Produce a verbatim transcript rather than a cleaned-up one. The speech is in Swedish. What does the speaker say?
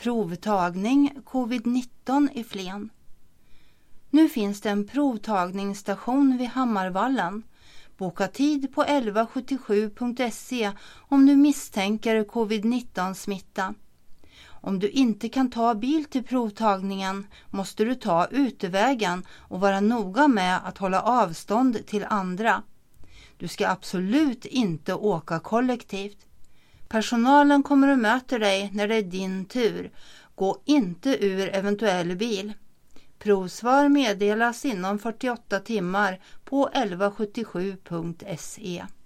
Provtagning covid nitton i Flen. Nu finns det en provtagningsstation vid Hammarvallen. Boka tid på elva sjuttiosju punkt se om du misstänker covid nitton smitta. Om du inte kan ta bil till provtagningen måste du ta utevägen och vara noga med att hålla avstånd till andra. Du ska absolut inte åka kollektivt. Personalen kommer och möter dig när det är din tur. Gå inte ur eventuell bil. Provsvar meddelas inom fyrtioåtta timmar på elva sjuttiosju punkt se.